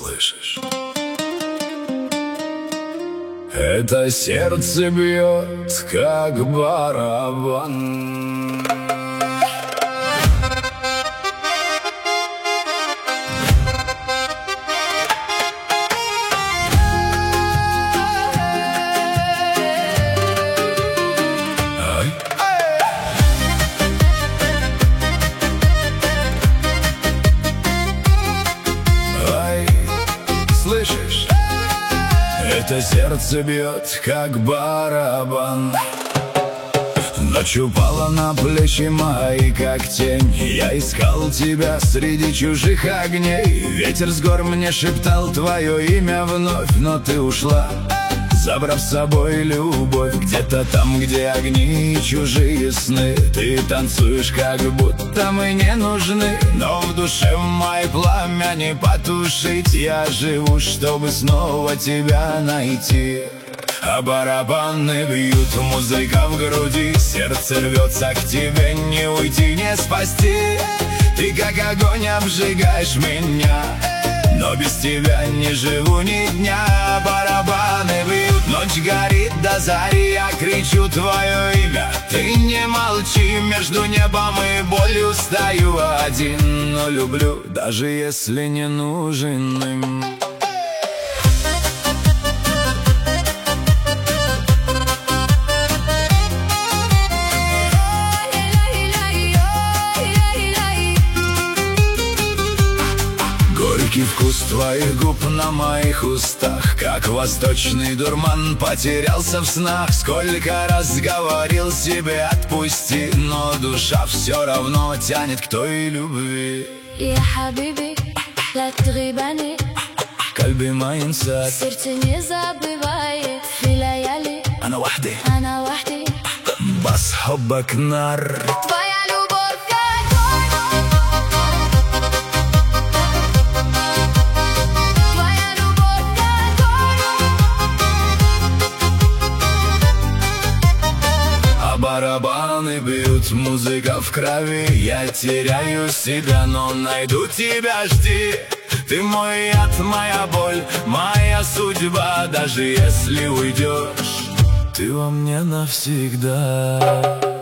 слышишь? Это сердце бьет, как барабан. Слышишь? Это сердце бьет, как барабан. Ночь упала на плечи мои, как тень. Я искал тебя среди чужих огней. Ветер с гор мне шептал твое имя вновь, но ты ушла, забрав с собой любовь. Где-то там, где огни и чужие сны, ты танцуешь, как будто мы не нужны. Но в душе моей пламя не потушить. Я живу, чтобы снова тебя найти. А барабаны бьют, музыка в груди, сердце рвется к тебе, не уйти, не спасти. Ты как огонь обжигаешь меня, но без тебя не живу ни дня. Барабаны бьют, ночь горит до зари, я кричу твое имя. Ты не молчи, между небом и болью стою один. Но люблю, даже если не нужен им. Горький вкус твоих губ на моих устах, как восточный дурман, потерялся в снах. Сколько раз говорил себе отпусти, но душа все равно тянет к той любви. Я хабиби, لا تغيبني, قلبي ما ينساك, сердце не забывает. في ليالي أنا وحدي بس حبك نار. твоя любовь А барабаны бьют, музыка в крови. Я теряю себя, но найду тебя, жди. Ты мой яд, моя боль, моя судьба. Даже если уйдешь, ты во мне навсегда.